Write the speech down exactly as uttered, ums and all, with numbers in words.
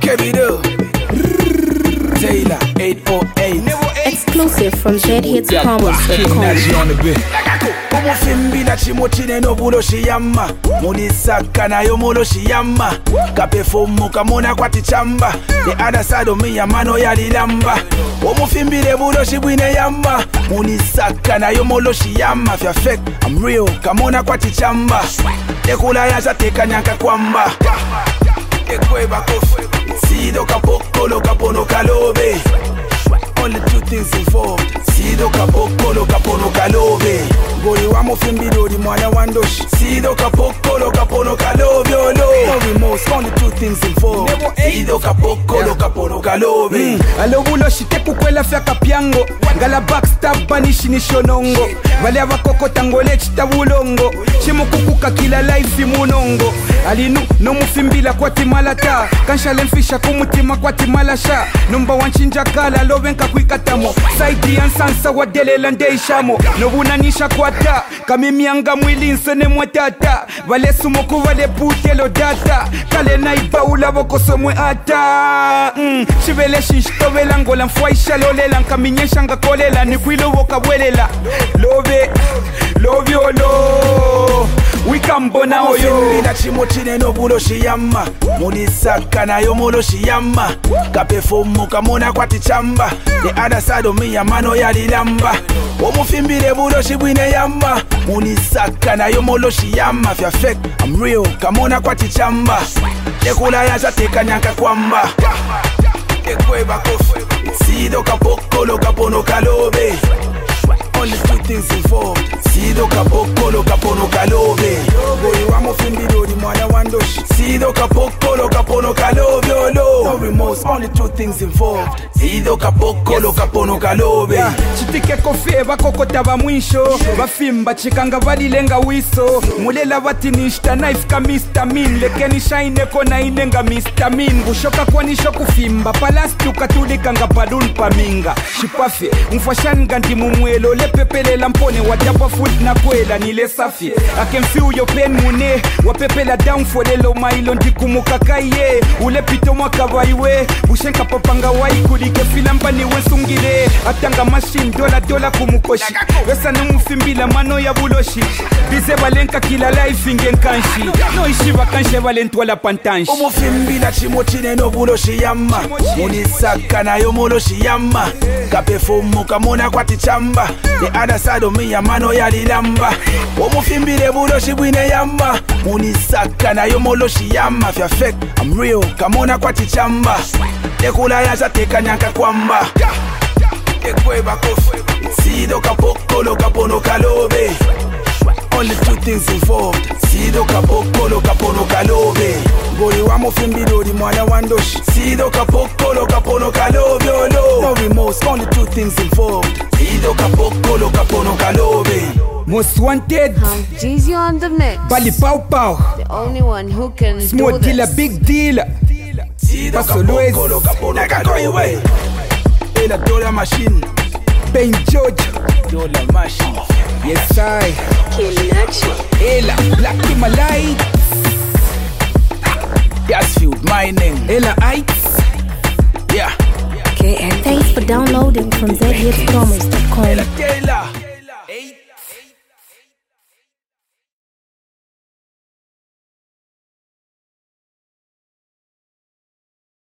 Kevido Taylor eight oh eight Exclusive from z hits commerce dot com. Omufimbi na chimotine no buloshi yamma Munisaka na yo moloshi yamma Kapefumu kamona kwa tichamba The other side of me ya mano ya lilamba Omufimbi le buloshi bwine yamma Munisaka na yo moloshi yamma Fya fake, I'm real, kamona kwa tichamba Dekula ya zateka nyanka kwamba Ekweba kofu Sido kapokolo kapono kalobe Only two things involved Sido kapokolo kapono kalobe Gori wa mufimbi dori mwana wandoshi Sido kapokolo kapono kalobe olo No remorse, only two things involved Sido kapokolo kapono kalobe mm. Alobulo shiteku kwela fya kapiango Gala backstab banishi ni shonongo Wale abakoko tangole chitabulongo Shimukukuka kila life munongo Alinu no mufimbila kwa timalata Kansha lemfisha kumutima kwa timalasha Numba wanchinja kala lovenka kuikatamo Saidi ansansa wadele landeishamo Nobunanisha kwa ta Kamimianga mwili nsene mwatata Vale sumoku vale putelo data Kale naibaula boko somwe ata mm. Shivele shishtovela ngola mfuaisha lolela Nkaminyesha nga kolela Nikwilo woka welela Love, love yo lo Wikambona oyo Omufimbi na chimotine no buloshi yamma Munisaka na yo moloshi yamma Kapefumu kamona kwa tichamba The other side of me ya mano ya lilamba Omufimbi le buloshi bwine yamma Munisaka na yo moloshi yamma Fya fake, I'm real, kamona kwa tichamba Dekula ya zateka nyanka kwamba Ekweba kofu Sido kapokolo kapono kalobe Only two things involved Sido kapokolo kapono kalobe Gori wa mufimbi dori mwana wandoshi Sido kapokolo kapono kalobe olo No remorse, only two things involved Sido kapokolo kapono kalobe yeah. Chitike kofe bakokota ba mwisho Bafimba chikanga valilenga wiso Mulela vati nishta knife ka mister Min Lekeni shine kona inenga mister Min Bushoka kwa nisho kufimba Palastu katulika nga balloon paminga Shipafe mfashan ganti mumwelo Lepepele lampone watapa foot na kwela nile safi I can feel your pain mune Wapepela down for the low milo Ndikumuka kaye Ule pito mwaka waiwe Bushenka papanga waikuli Ke filamba ni wensungile Atanga machine dola dola kumukoshi Wesa numufimbila mano ya buloshi Bize balenka kila life ingenkanshi No ishiva kanshe balentwala pantanshi Omufimbi na chimotine no buloshi yamma Munisaka na yo moloshi yamma Kapefumu kamona kwa tichamba The other side of me ya mano ya lilamba Omufimbi le buloshi bwine yamma Munisaka na yo moloshi yamma Fya fake, I'm real, kamona kwa tichamba Dekula ya zateka nyanka kwamba Ekweba kofu Sido kapokolo kapono kalobe Only two things involved Sido kapokolo kapono kalobe Gori wa mufimbi dori mwana wandoshi Sido kapokolo kapono kalobe olo No remorse, only two things involved Sido kapokolo kapono kalobe Most wanted Um, Jeezy on the mix. Bali Pow Pow The only one who can Small do dealer, this. big dealer Sido kapokolo kapono kalobe Ela dola machine Ben George Dola machine Yes I Ela Black Himalite Gasfield mining Ela Ites Yeah Thanks for downloading from z hits commerce dot com. Ela Taylor